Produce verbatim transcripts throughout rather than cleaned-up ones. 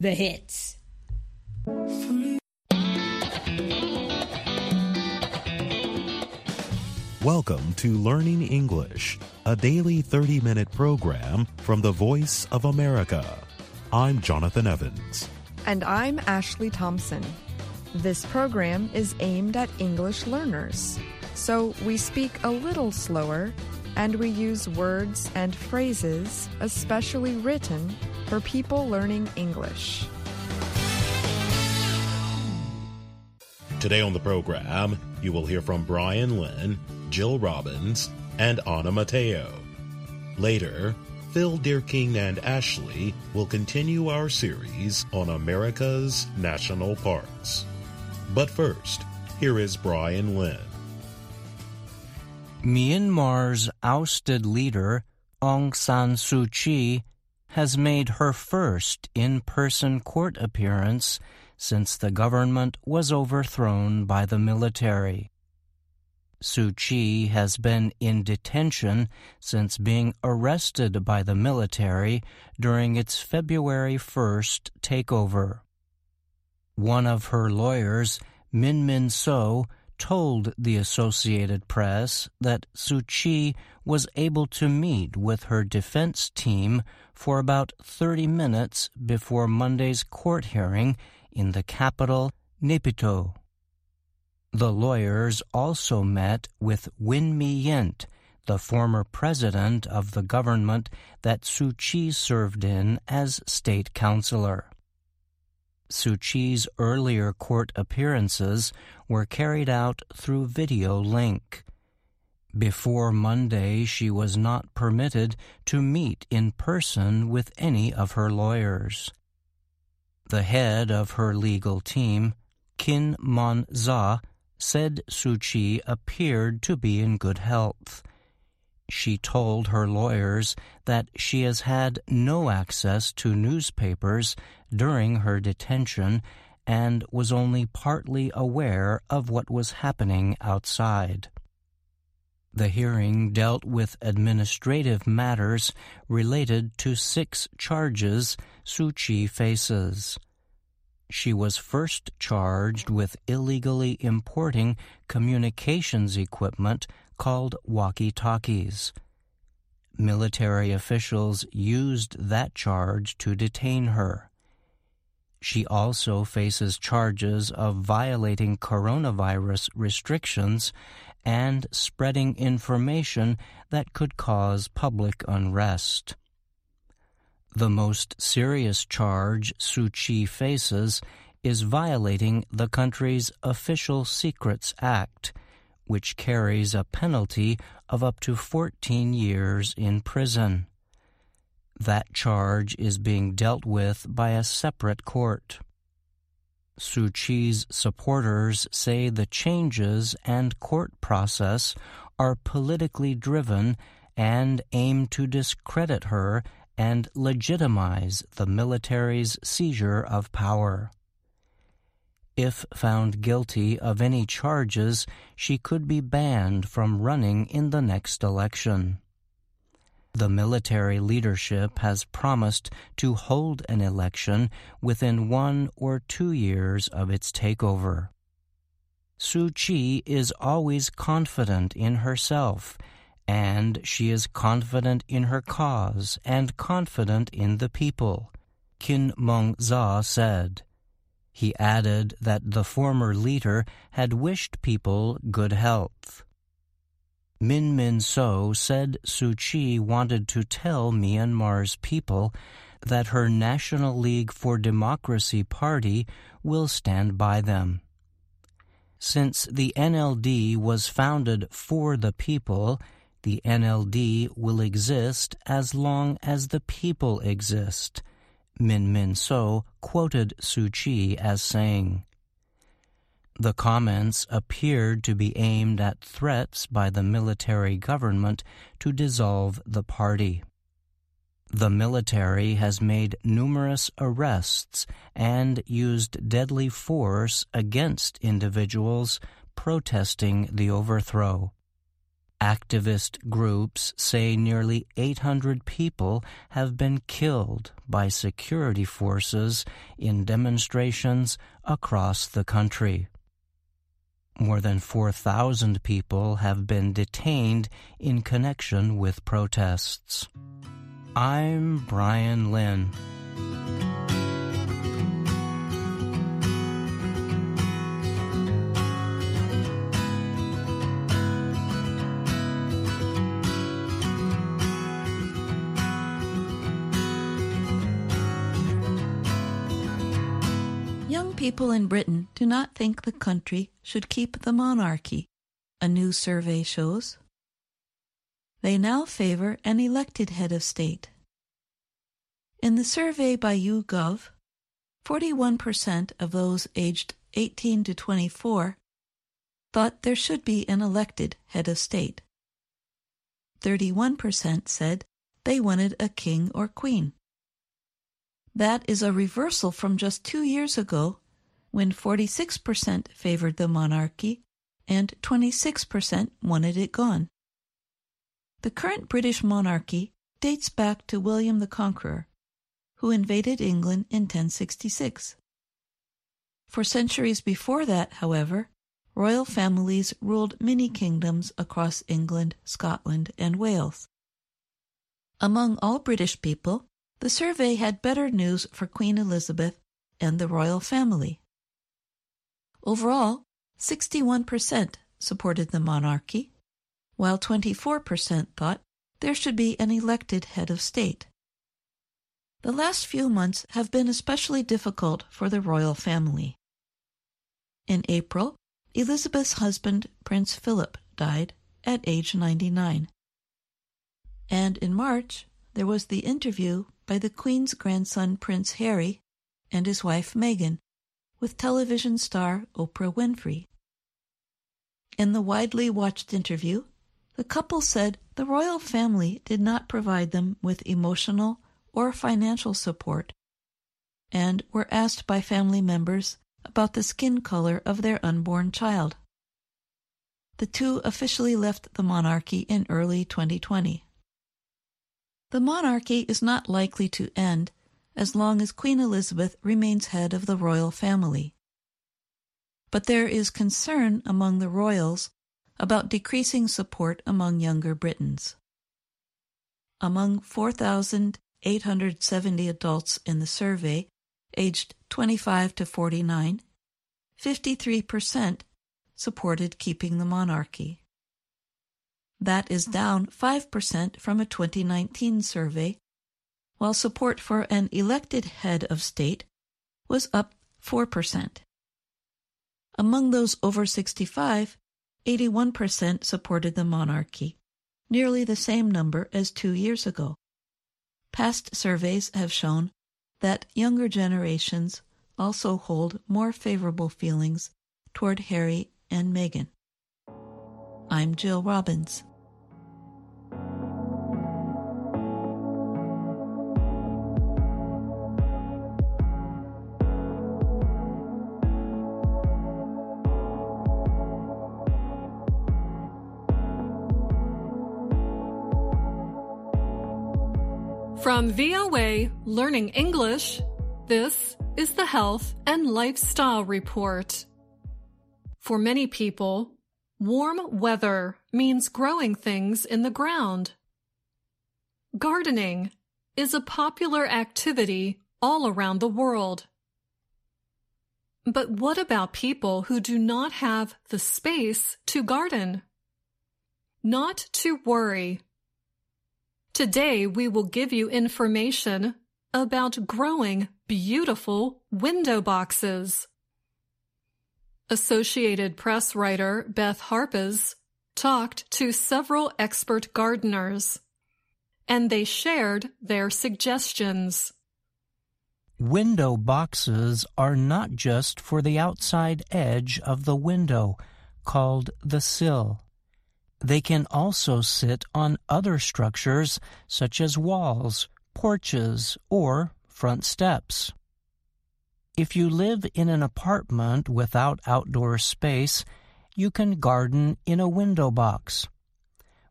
The hits. Welcome to Learning English, a daily thirty-minute program from the Voice of America. I'm Jonathan Evans. And I'm Ashley Thompson. This program is aimed at English learners, so we speak a little slower and we use words and phrases especially written for people learning English. Today on the program, you will hear from Brian Lynn, Jill Robbins, and Anna Mateo. Later, Phil Deerking and Ashley will continue our series on America's national parks. But first, here is Brian Lynn. Myanmar's ousted leader, Aung San Suu Kyi, has made her first in-person court appearance since the government was overthrown by the military. Suu Kyi has been in detention since being arrested by the military during its February first takeover. One of her lawyers, Min Min So, told the Associated Press that Suu Kyi was able to meet with her defense team for about thirty minutes before Monday's court hearing in the capital, Naypyidaw. The lawyers also met with Win Myint, the former president of the government that Suu Kyi served in as state counselor. Suu Kyi's earlier court appearances were carried out through video link. Before Monday, she was not permitted to meet in person with any of her lawyers. The head of her legal team, Kin Mon Za, said Suu Kyi appeared to be in good health. She told her lawyers that she has had no access to newspapers during her detention and was only partly aware of what was happening outside. The hearing dealt with administrative matters related to six charges Suu Kyi faces. She was first charged with illegally importing communications equipment called walkie-talkies. Military officials used that charge to detain her. She also faces charges of violating coronavirus restrictions and spreading information that could cause public unrest. The most serious charge Suu Kyi faces is violating the country's Official Secrets Act, which carries a penalty of up to fourteen years in prison. That charge is being dealt with by a separate court. Suu Kyi's supporters say the changes and court process are politically driven and aim to discredit her and legitimize the military's seizure of power. If found guilty of any charges, she could be banned from running in the next election. The military leadership has promised to hold an election within one or two years of its takeover. Suu Kyi is always confident in herself, and she is confident in her cause and confident in the people, Kin Mon Za said. He added that the former leader had wished people good health. Min Min So said Suu Kyi wanted to tell Myanmar's people that her National League for Democracy party will stand by them. Since the N L D was founded for the people, the N L D will exist as long as the people exist, Min Min So quoted Suu Kyi as saying. The comments appeared to be aimed at threats by the military government to dissolve the party. The military has made numerous arrests and used deadly force against individuals protesting the overthrow. Activist groups say nearly eight hundred people have been killed by security forces in demonstrations across the country. More than four thousand people have been detained in connection with protests. I'm Brian Lynn. Young people in Britain do not think the country should keep the monarchy, a new survey shows. They now favor an elected head of state. In the survey by YouGov, forty-one percent of those aged eighteen to twenty-four thought there should be an elected head of state. thirty-one percent said they wanted a king or queen. That is a reversal from just two years ago, when forty-six percent favored the monarchy and twenty-six percent wanted it gone. The current British monarchy dates back to William the Conqueror, who invaded England in ten sixty-six. For centuries before that, however, royal families ruled many kingdoms across England, Scotland, and Wales. Among all British people, the survey had better news for Queen Elizabeth and the royal family. Overall, sixty-one percent supported the monarchy, while twenty-four percent thought there should be an elected head of state. The last few months have been especially difficult for the royal family. In April, Elizabeth's husband, Prince Philip, died at age ninety-nine. And in March, there was the interview by the Queen's grandson Prince Harry and his wife Meghan with television star Oprah Winfrey. In the widely watched interview, the couple said the royal family did not provide them with emotional or financial support and were asked by family members about the skin color of their unborn child. The two officially left the monarchy in early twenty twenty. The monarchy is not likely to end as long as Queen Elizabeth remains head of the royal family. But there is concern among the royals about decreasing support among younger Britons. Among four thousand eight hundred seventy adults in the survey, aged twenty-five to forty-nine, fifty-three percent supported keeping the monarchy. That is down five percent from a twenty nineteen survey, while support for an elected head of state was up four percent. Among those over sixty-five, eighty-one percent supported the monarchy, nearly the same number as two years ago. Past surveys have shown that younger generations also hold more favorable feelings toward Harry and Meghan. I'm Jill Robbins. From V O A Learning English, this is the Health and Lifestyle Report. For many people, warm weather means growing things in the ground. Gardening is a popular activity all around the world. But what about people who do not have the space to garden? Not to worry. Today we will give you information about growing beautiful window boxes. Associated Press writer Beth Harpes talked to several expert gardeners, and they shared their suggestions. Window boxes are not just for the outside edge of the window, called the sill. They can also sit on other structures such as walls, porches, or front steps. If you live in an apartment without outdoor space, you can garden in a window box.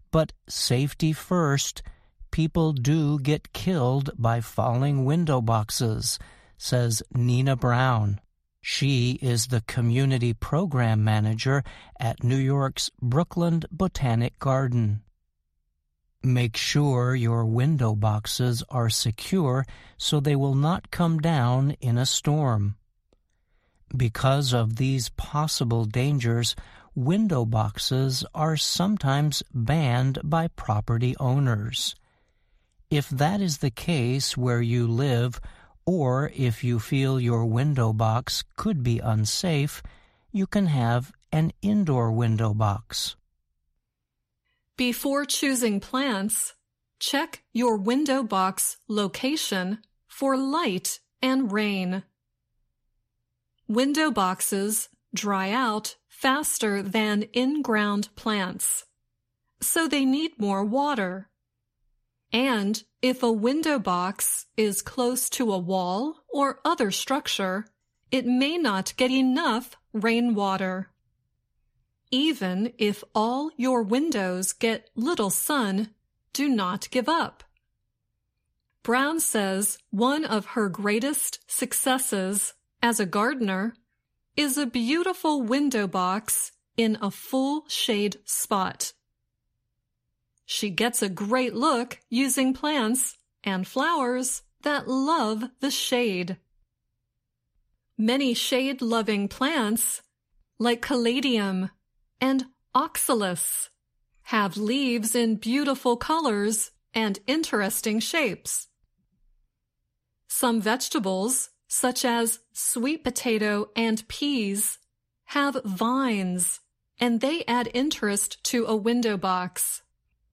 But safety first, people do get killed by falling window boxes, says Nina Brown. She is the community program manager at New York's Brookland Botanic Garden. Make sure your window boxes are secure so they will not come down in a storm. Because of these possible dangers, window boxes are sometimes banned by property owners. If that is the case where you live, or if you feel your window box could be unsafe, you can have an indoor window box. Before choosing plants, check your window box location for light and rain. Window boxes dry out faster than in-ground plants, so they need more water. And if a window box is close to a wall or other structure, it may not get enough rainwater. Even if all your windows get little sun, do not give up. Brown says one of her greatest successes as a gardener is a beautiful window box in a full shade spot. She gets a great look using plants and flowers that love the shade. Many shade-loving plants, like caladium and oxalis, have leaves in beautiful colors and interesting shapes. Some vegetables, such as sweet potato and peas, have vines, and they add interest to a window box.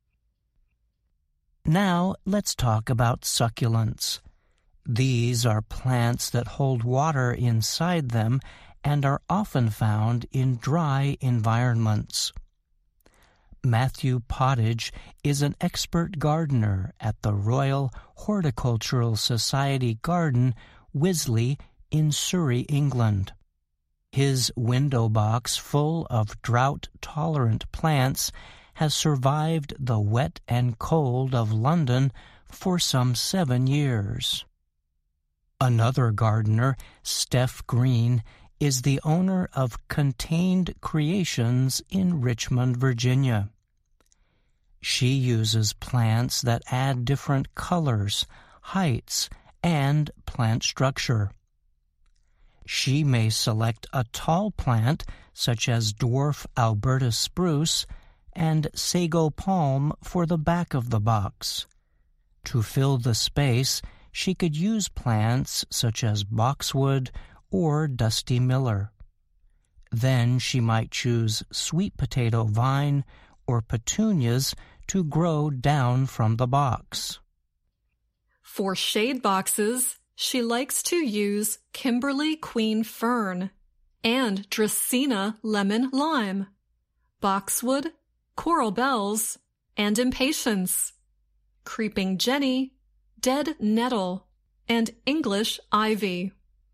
Now let's talk about succulents. These are plants that hold water inside them and are often found in dry environments. Matthew Pottage is an expert gardener at the Royal Horticultural Society Garden, Wisley, in Surrey, England. His window box full of drought-tolerant plants has survived the wet and cold of London for some seven years. Another gardener, Steph Green, is the owner of Contained Creations in Richmond, Virginia. She uses plants that add different colors, heights, and plant structure. She may select a tall plant, such as dwarf Alberta spruce, and sago palm for the back of the box. To fill the space, she could use plants such as boxwood or dusty miller. Then she might choose sweet potato vine or petunias to grow down from the box. For shade boxes, she likes to use Kimberly Queen Fern and Dracaena Lemon Lime, Boxwood, Coral Bells, and Impatiens, Creeping Jenny, Dead Nettle, and English Ivy.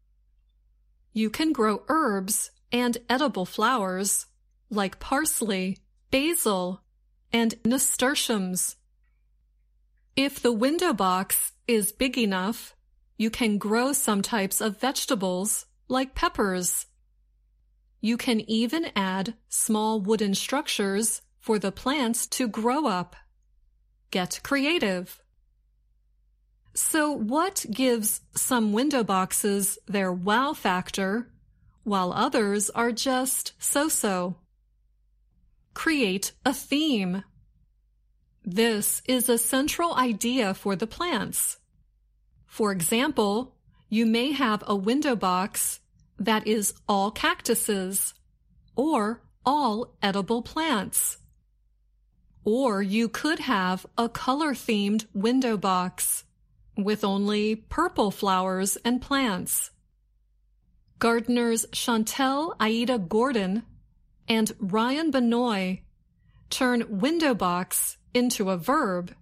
You can grow herbs and edible flowers like parsley, basil, and nasturtiums. If the window box is big enough, you can grow some types of vegetables like peppers. You can even add small wooden structures for the plants to grow up. Get creative. So what gives some window boxes their wow factor, while others are just so-so? Create a theme. This is a central idea for the plants. For example, you may have a window box that is all cactuses or all edible plants. Or you could have a color-themed window box with only purple flowers and plants. Gardeners Chantel Aida Gordon and Ryan Benoit turn window box into a verb.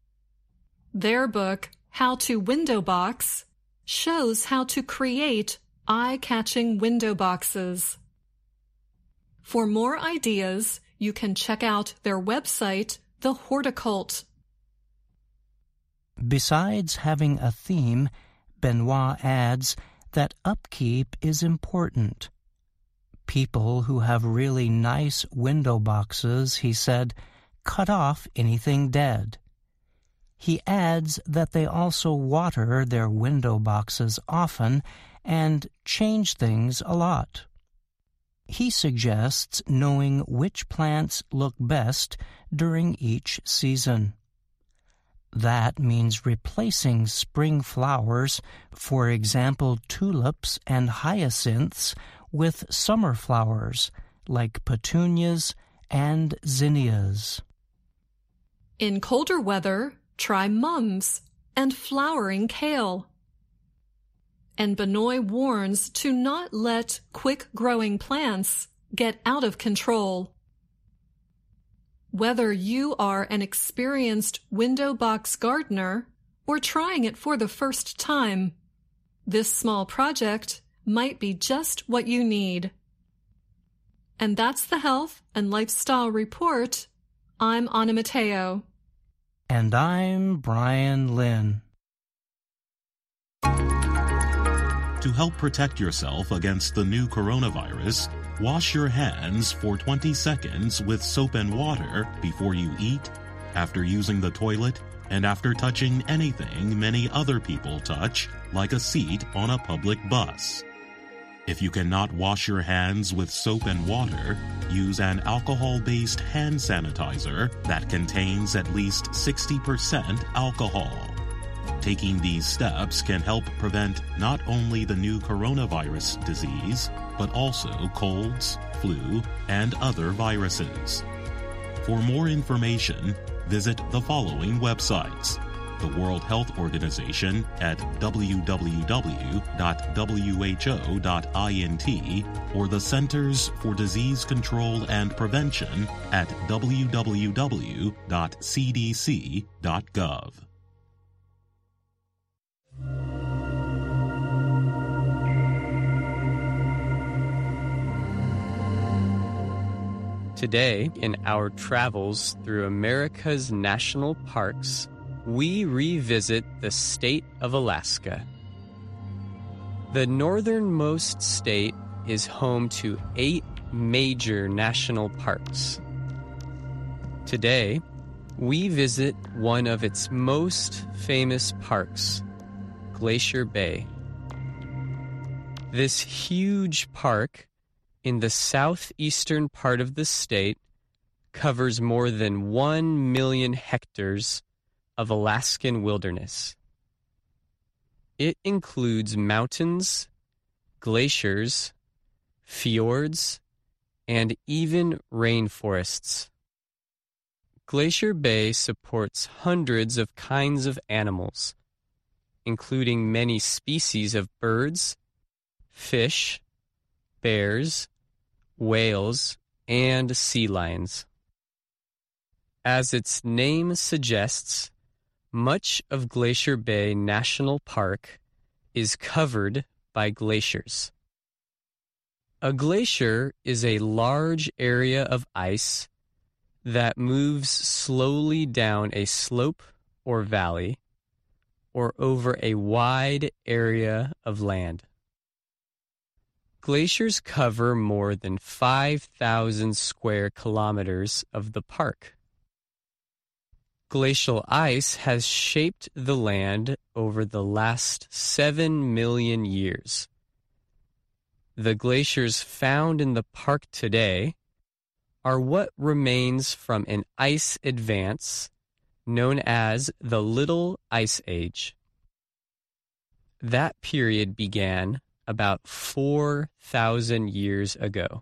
Their book, How to Window Box, shows how to create eye-catching window boxes. For more ideas, you can check out their website, the horticult. Besides having a theme, Benoit adds that upkeep is important. People who have really nice window boxes, he said, cut off anything dead. He adds that they also water their window boxes often and change things a lot. He suggests knowing which plants look best during each season. That means replacing spring flowers, for example tulips and hyacinths, with summer flowers like petunias and zinnias. In colder weather, try mums and flowering kale. And Benoit warns to not let quick-growing plants get out of control. Whether you are an experienced window box gardener or trying it for the first time, this small project might be just what you need. And that's the Health and Lifestyle Report. I'm Anna Matteo. And I'm Brian Lynn. To help protect yourself against the new coronavirus, wash your hands for twenty seconds with soap and water before you eat, after using the toilet, and after touching anything many other people touch, like a seat on a public bus. If you cannot wash your hands with soap and water, use an alcohol-based hand sanitizer that contains at least sixty percent alcohol. Taking these steps can help prevent not only the new coronavirus disease, but also colds, flu, and other viruses. For more information, visit the following websites: the World Health Organization at w w w dot w h o dot int or the Centers for Disease Control and Prevention at w w w dot c d c dot gov. Today, in our travels through America's national parks, we revisit the state of Alaska. The northernmost state is home to eight major national parks. Today, we visit one of its most famous parks, Glacier Bay. This huge park in the southeastern part of the state covers more than one million hectares of Alaskan wilderness. It includes mountains, glaciers, fjords, and even rainforests. Glacier Bay supports hundreds of kinds of animals, including many species of birds, fish, bears, whales, and sea lions. As its name suggests, much of Glacier Bay National Park is covered by glaciers. A glacier is a large area of ice that moves slowly down a slope or valley or over a wide area of land. Glaciers cover more than five thousand square kilometers of the park. Glacial ice has shaped the land over the last seven million years. The glaciers found in the park today are what remains from an ice advance known as the Little Ice Age. That period began about four thousand years ago.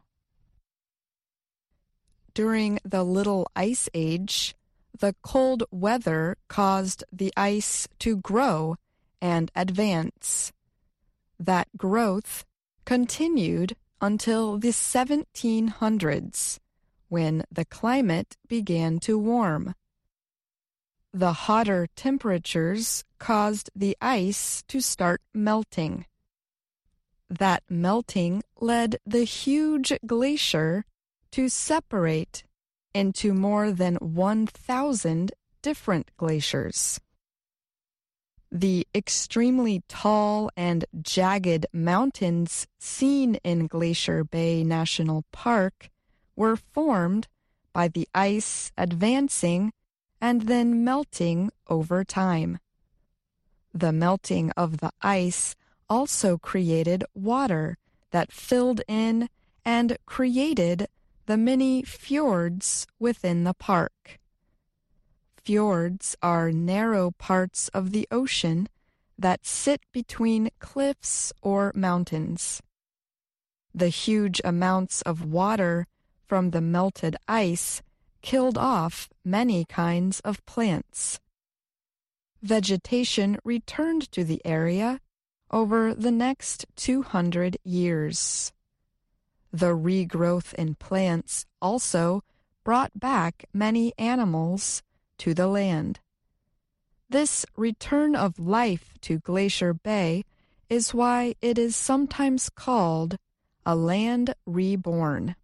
During the Little Ice Age, the cold weather caused the ice to grow and advance. That growth continued until the seventeen hundreds, when the climate began to warm. The hotter temperatures caused the ice to start melting. That melting led the huge glacier to separate into more than one thousand different glaciers. The extremely tall and jagged mountains seen in Glacier Bay National Park were formed by the ice advancing and then melting over time. The melting of the ice also created water that filled in and created the many fjords within the park. Fjords are narrow parts of the ocean that sit between cliffs or mountains. The huge amounts of water from the melted ice killed off many kinds of plants. Vegetation returned to the area over the next two hundred years. The regrowth in plants also brought back many animals to the land. This return of life to Glacier Bay is why it is sometimes called a land reborn.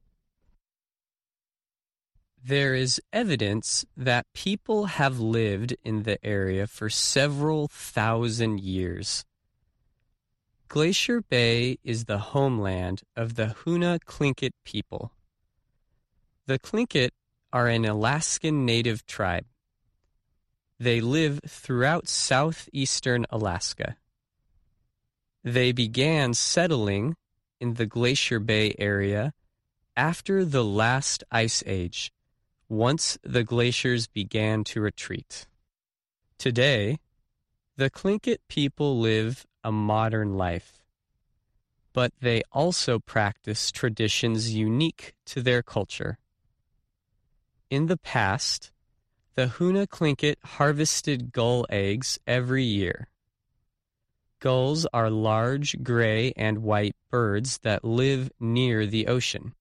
There is evidence that people have lived in the area for several thousand years. Glacier Bay is the homeland of the Hoona Tlingit people. The Tlingit are an Alaskan native tribe. They live throughout southeastern Alaska. They began settling in the Glacier Bay area after the last ice age, once the glaciers began to retreat. Today, the Tlingit people live a modern life, but they also practice traditions unique to their culture. In the past, the Hoona Tlingit harvested gull eggs every year. Gulls are large gray and white birds that live near the ocean.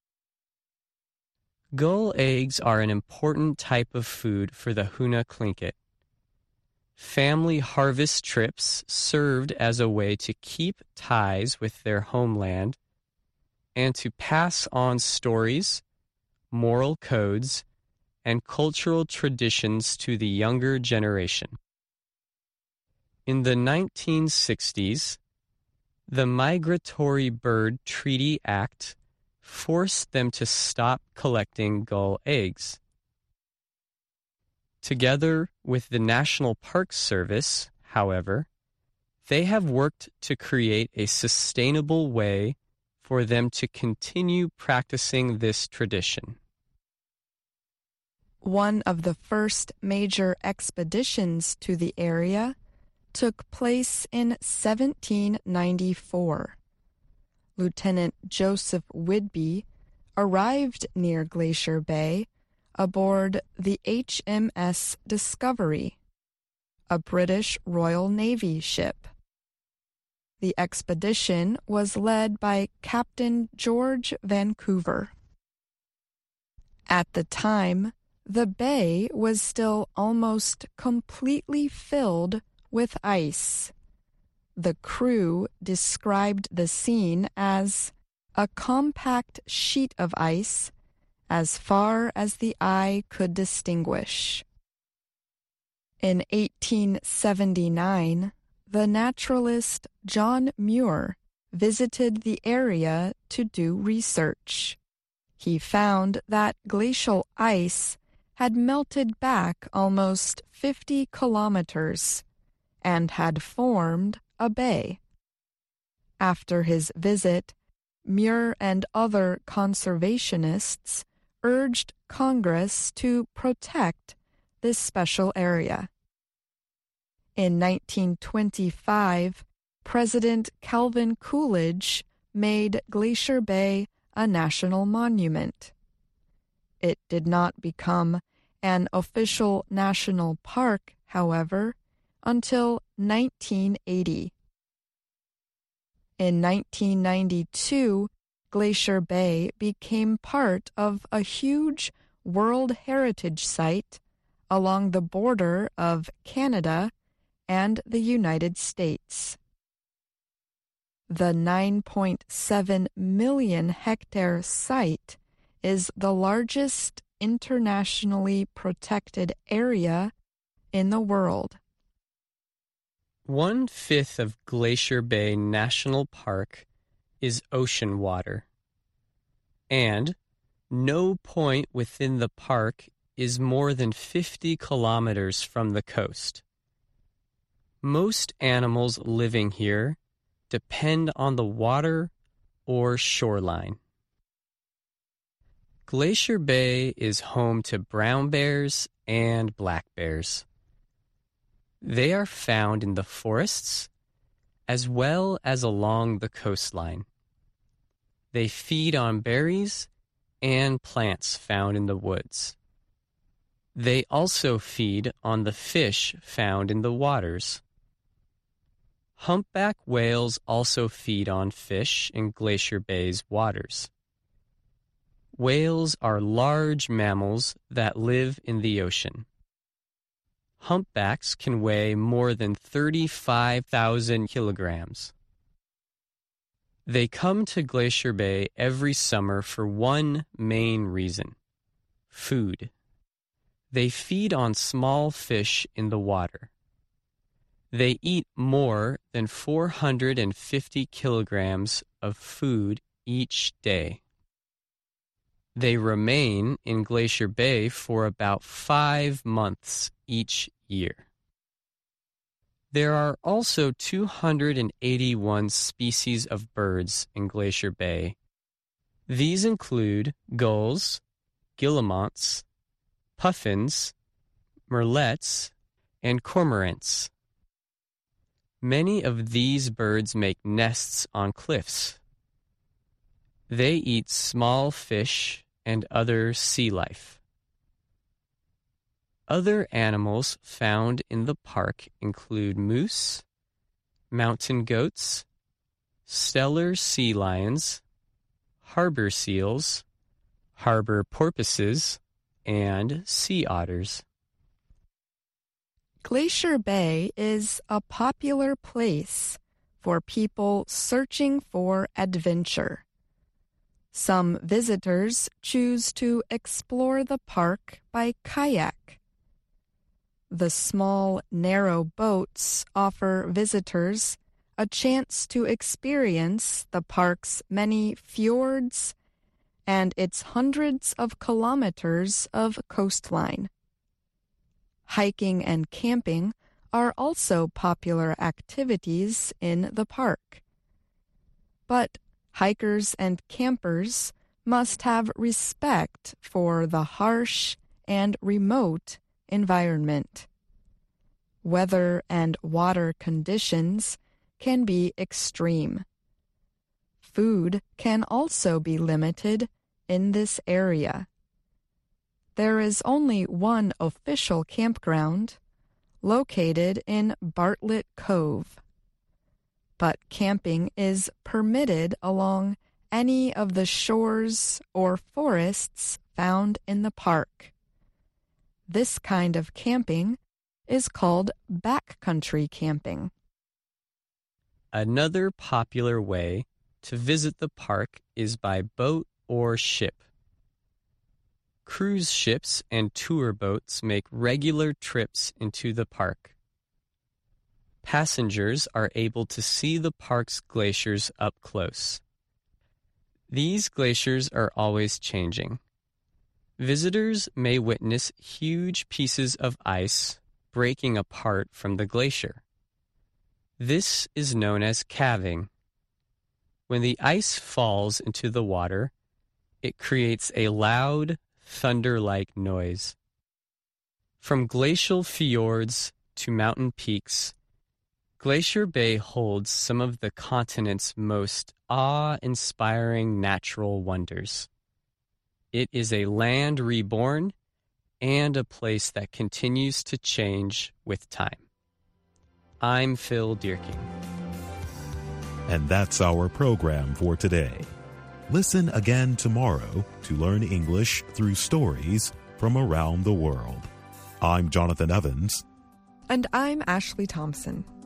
Gull eggs are an important type of food for the Hoona Tlingit. Family harvest trips served as a way to keep ties with their homeland and to pass on stories, moral codes, and cultural traditions to the younger generation. In the nineteen sixties, the Migratory Bird Treaty Act forced them to stop collecting gull eggs. Together with the National Park Service, however, they have worked to create a sustainable way for them to continue practicing this tradition. One of the first major expeditions to the area took place in seventeen ninety-four. Lieutenant Joseph Whidbey arrived near Glacier Bay aboard the H M S Discovery, a British Royal Navy ship. The expedition was led by Captain George Vancouver. At the time, the bay was still almost completely filled with ice. The crew described the scene as a compact sheet of ice as far as the eye could distinguish. In eighteen seventy-nine, the naturalist John Muir visited the area to do research. He found that glacial ice had melted back almost fifty kilometers and had formed a bay. After his visit, Muir and other conservationists urged Congress to protect this special area. In nineteen twenty-five, President Calvin Coolidge made Glacier Bay a national monument. It did not become an official national park, however, until nineteen eighty. In nineteen ninety-two, Glacier Bay became part of a huge World Heritage Site along the border of Canada and the United States. The nine point seven million hectare site is the largest internationally protected area in the world. One-fifth of Glacier Bay National Park is ocean water, and no point within the park is more than fifty kilometers from the coast. Most animals living here depend on the water or shoreline. Glacier Bay is home to brown bears and black bears. They are found in the forests as well as along the coastline. They feed on berries and plants found in the woods. They also feed on the fish found in the waters. Humpback whales also feed on fish in Glacier Bay's waters. Whales are large mammals that live in the ocean. Humpbacks can weigh more than thirty-five thousand kilograms. They come to Glacier Bay every summer for one main reason: food. They feed on small fish in the water. They eat more than four hundred fifty kilograms of food each day. They remain in Glacier Bay for about five months each year. There are also two hundred eighty-one species of birds in Glacier Bay. These include gulls, guillemots, puffins, merlets, and cormorants. Many of these birds make nests on cliffs. They eat small fish and other sea life. Other animals found in the park include moose, mountain goats, stellar sea lions, harbor seals, harbor porpoises, and sea otters. Glacier Bay is a popular place for people searching for adventure. Some visitors choose to explore the park by kayak. The small, narrow boats offer visitors a chance to experience the park's many fjords and its hundreds of kilometers of coastline. Hiking and camping are also popular activities in the park. But hikers and campers must have respect for the harsh and remote environment. Weather and water conditions can be extreme. Food can also be limited in this area. There is only one official campground, located in Bartlett Cove. But camping is permitted along any of the shores or forests found in the park. This kind of camping is called backcountry camping. Another popular way to visit the park is by boat or ship. Cruise ships and tour boats make regular trips into the park. Passengers are able to see the park's glaciers up close. These glaciers are always changing. Visitors may witness huge pieces of ice breaking apart from the glacier. This is known as calving. When the ice falls into the water, it creates a loud, thunder-like noise. From glacial fjords to mountain peaks, Glacier Bay holds some of the continent's most awe-inspiring natural wonders. It is a land reborn and a place that continues to change with time. I'm Phil Dierking. And that's our program for today. Listen again tomorrow to learn English through stories from around the world. I'm Jonathan Evans. And I'm Ashley Thompson.